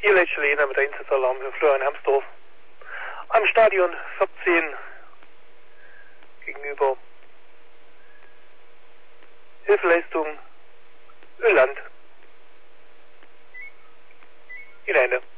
Ihr Lena mit der Einsatzsalarm für Florian Hermsdorf. Am Stadion 14 gegenüber Hilfeleistung Öland. Hinein.